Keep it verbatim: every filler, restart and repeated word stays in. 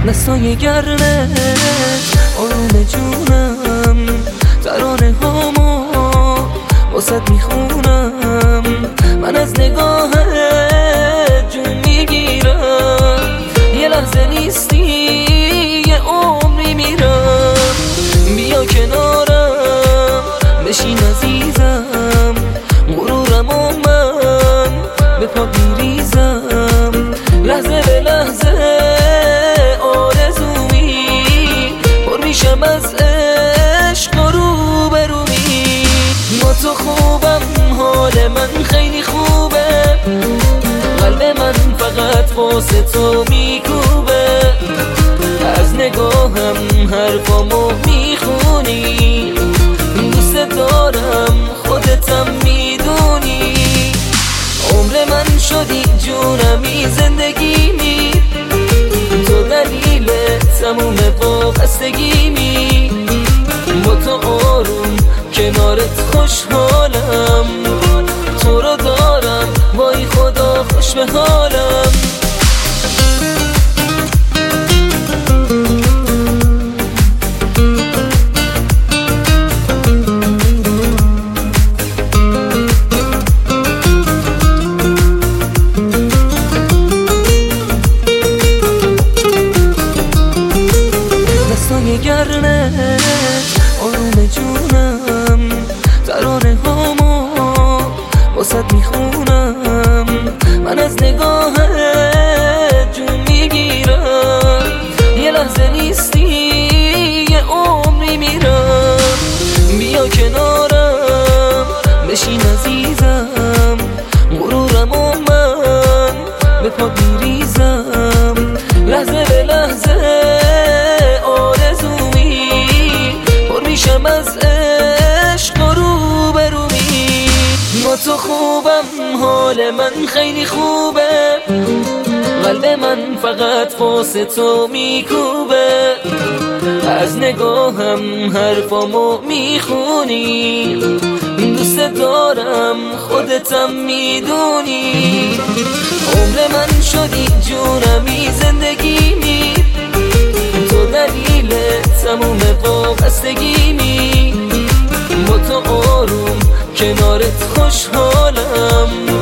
دستای گرمه آروم جونم، ترانه هامو واسد میخونم. من از نگاهت جون میگیرم، یه لحظه نیستی یه عمری میرم. بیا کنارم بشین عزیزم، غرورم و من به پا میریزم. لحظه به لحظه آرزومی پر میشم از عشق و روبرومی. با تو خوبم، حال من خیلی خوبه، قلب من فقط واسه تو میکوبه. از نگاهم حرفامو میخونی، دوست دارم خودتم میدونی. عمر من شدی جونمی زندگیمی، تو دلیل تموم وابستگیمی. با تو آروم کنارت خوشحالم، تو رو دارم وای خدا خوش به حالم. دستای گرمه آروم جونم، ترانه هامو واسد میخونم. من از نگاهت جون میگیرم، یه لحظه نیستی یه عمری میرم. بیا کنارم بشین عزیزم، غرورم و من به پا میریزم. لحظه به لحظه میشم از عشق و روبرومی. با تو خوبم، حال من خیلی خوبه، قلب من فقط واسه تو میکوبه. از نگاهم حرفامو میخونی، دوست دارم خودتم میدونی. عمر من شدی جونمی زندگیمی، تو دلیل تموم وابستگیمی. با تو آروم کنارت خوشحالم،